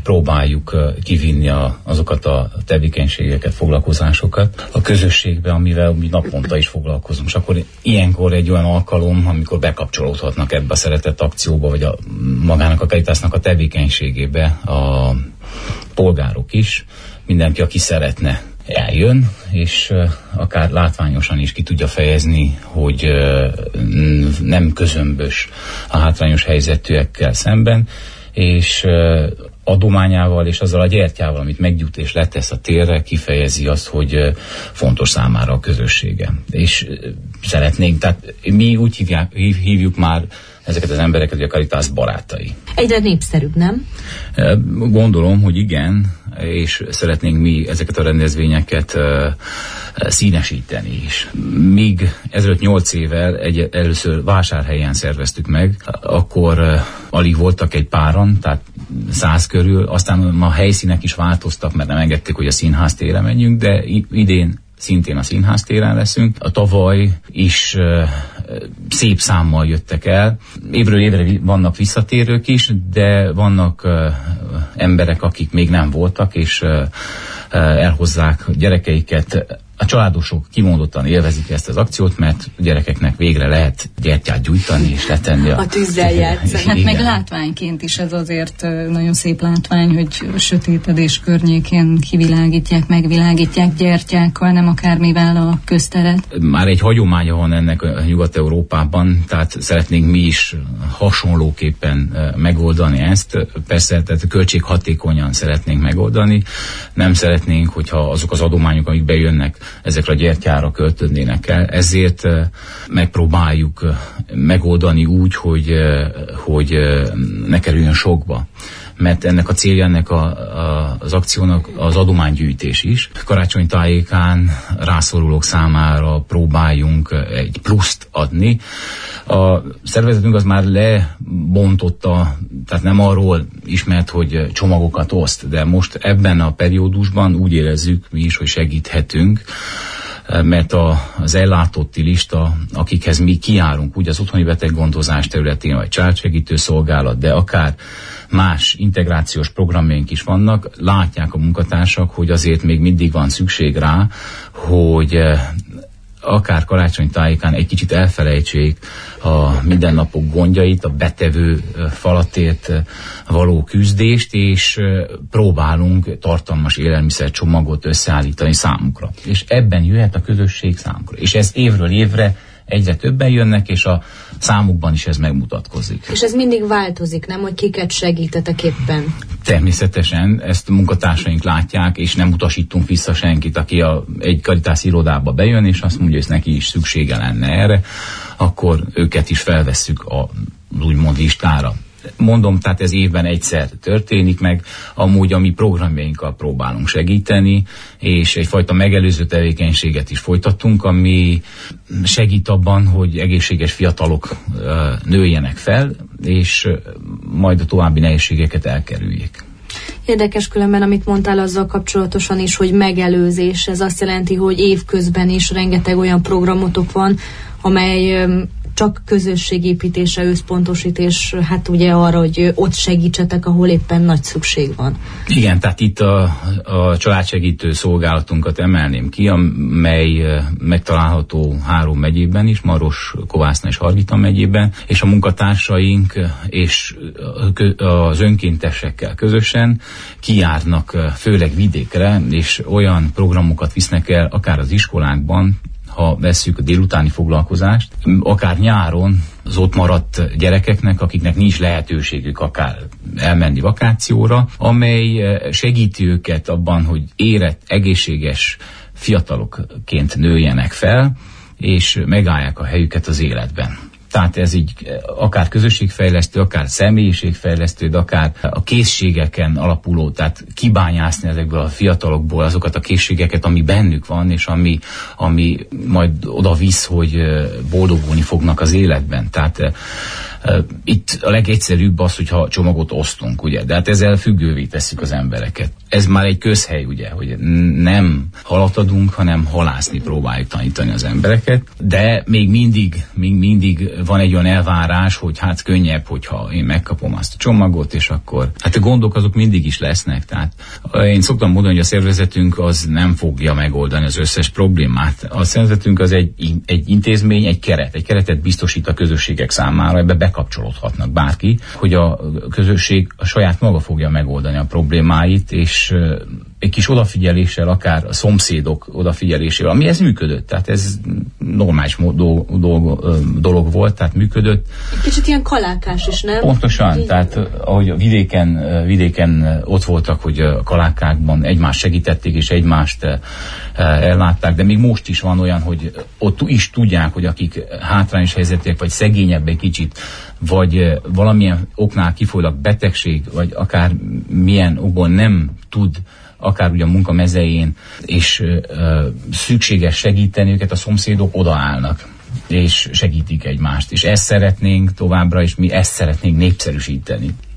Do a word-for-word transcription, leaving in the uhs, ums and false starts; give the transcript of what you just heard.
próbáljuk kivinni a, azokat a tevékenységeket, foglalkozásokat a közösségbe, amivel mi naponta is foglalkozunk. És akkor ilyenkor egy olyan alkalom, amikor bekapcsolódhatnak ebbe a szeretett akcióba, vagy a magának a Caritasnak a tevékenységébe a polgárok is, mindenki, aki szeretne, eljön, és uh, akár látványosan is ki tudja fejezni, hogy uh, nem közömbös a hátrányos helyzetűekkel szemben, és uh, adományával és azzal a gyertyával, amit meggyújt és letesz a térre, kifejezi azt, hogy uh, fontos számára a közössége. És uh, szeretnénk, tehát mi úgy hívják, hív, hívjuk már ezeket az embereket, hogy a Caritas barátai. Egyre népszerűbb, nem? Gondolom, hogy igen, és szeretnénk mi ezeket a rendezvényeket uh, színesíteni is. Míg ezelőtt nyolc évvel egy, először Vásárhelyen szerveztük meg, akkor uh, alig voltak egy páran, tehát száz körül, aztán ma a helyszínek is változtak, mert nem engedték, hogy a színház térre menjünk, de idén szintén a színház téren leszünk. A tavaly is uh, szép számmal jöttek el. Évről évre vannak visszatérők is, de vannak uh, emberek, akik még nem voltak, és uh, uh, elhozzák gyerekeiket. A családosok kimondottan élvezik ezt az akciót, mert a gyerekeknek végre lehet gyertyát gyújtani és letenni a, a tűzzel játszani. Hát meg látványként is ez azért nagyon szép látvány, hogy sötétedés környékén kivilágítják, megvilágítják gyertyákkal, nem akármivel a közteret. Már egy hagyománya van ennek a Nyugat-Európában, tehát szeretnénk mi is hasonlóképpen megoldani ezt. Persze, tehát költséghatékonyan szeretnénk megoldani. Nem szeretnénk, hogyha azok az adományok, amik bejönnek, ezekre a gyertyára költődnének el. Ezért uh, megpróbáljuk uh, megoldani úgy, hogy, uh, hogy uh, ne kerüljön sokba. Mert ennek a célja, ennek a, a, az akciónak az adománygyűjtés is. Karácsony tájékán rászorulók számára próbáljunk egy pluszt adni. A szervezetünk az már lebontotta, tehát nem arról ismert, hogy csomagokat oszt, de most ebben a periódusban úgy érezzük mi is, hogy segíthetünk, mert a, az ellátotti lista, akikhez mi kijárunk, úgy az otthoni beteggondozás területén, vagy családsegítő szolgálat, de akár más integrációs programjaink is vannak, látják a munkatársak, hogy azért még mindig van szükség rá, hogy akár karácsony tájékán egy kicsit elfelejtsék a mindennapok gondjait, a betevő falatért való küzdést, és próbálunk tartalmas élelmiszercsomagot összeállítani számukra. És ebben jöhet a közösség számukra. És ez évről évre egyre többen jönnek, és a számukban is ez megmutatkozik. És ez mindig változik, nem? Hogy kiket segítetek éppen? Természetesen, ezt a munkatársaink látják, és nem utasítunk vissza senkit, aki a, egy Caritas irodába bejön, és azt mondja, hogy neki is szüksége lenne erre, akkor őket is felvesszük a úgymond listára. Mondom, tehát ez évben egyszer történik meg, amúgy a mi programjainkkal próbálunk segíteni, és egyfajta megelőző tevékenységet is folytattunk, ami segít abban, hogy egészséges fiatalok nőjenek fel, és majd a további nehézségeket elkerüljék. Érdekes különben, amit mondtál azzal kapcsolatosan is, hogy megelőzés, ez azt jelenti, hogy évközben is rengeteg olyan programotok van, amely csak közösségépítése összpontosít, és hát ugye arra, hogy ott segítsetek, ahol éppen nagy szükség van. Igen, tehát itt a, a családsegítő szolgálatunkat emelném ki, amely megtalálható három megyében is, Maros, Kovászna és Hargita megyében, és a munkatársaink és az önkéntesekkel közösen kijárnak főleg vidékre, és olyan programokat visznek el, akár az iskolákban, ha vesszük a délutáni foglalkozást, akár nyáron az ott maradt gyerekeknek, akiknek nincs lehetőségük akár elmenni vakációra, amely segíti őket abban, hogy érett, egészséges fiatalokként nőjenek fel, és megállják a helyüket az életben. Tehát ez így akár közösségfejlesztő, akár személyiségfejlesztő, de akár a készségeken alapuló, tehát kibányászni ezekből a fiatalokból azokat a készségeket, ami bennük van, és ami, ami majd oda visz, hogy boldogulni fognak az életben. Tehát Itt a legegyszerűbb az, hogyha csomagot osztunk, ugye, de hát ezzel függővé tesszük az embereket. Ez már egy közhely, ugye, hogy nem halat adunk, hanem halászni próbáljuk tanítani az embereket, de még mindig, még mindig van egy olyan elvárás, hogy hát könnyebb, hogyha én megkapom azt a csomagot, és akkor hát a gondok azok mindig is lesznek, tehát én szoktam mondani, hogy a szervezetünk az nem fogja megoldani az összes problémát. A szervezetünk az egy, egy intézmény, egy keret, egy keretet biztosít a közösségek számára, ebbe bekapcsolódhatnak bárki, hogy a közösség a saját maga fogja megoldani a problémáit, és egy kis odafigyeléssel, akár a szomszédok odafigyelésével, ami ez működött, tehát ez normális dolog, dolog, dolog volt, tehát működött. Kicsit ilyen kalákás is, nem? Pontosan, így... tehát ahogy a vidéken, vidéken ott voltak, hogy a kalákákban egymást segítették, és egymást ellátták, de még most is van olyan, hogy ott is tudják, hogy akik hátrányos helyzetűek, vagy szegényebb egy kicsit, vagy valamilyen oknál kifolyólag betegség, vagy akár milyen okból nem tud akár ugye a munka mezején, és ö, szükséges segíteni őket, a szomszédok odaállnak, és segítik egymást. És ezt szeretnénk továbbra, és mi ezt szeretnénk népszerűsíteni.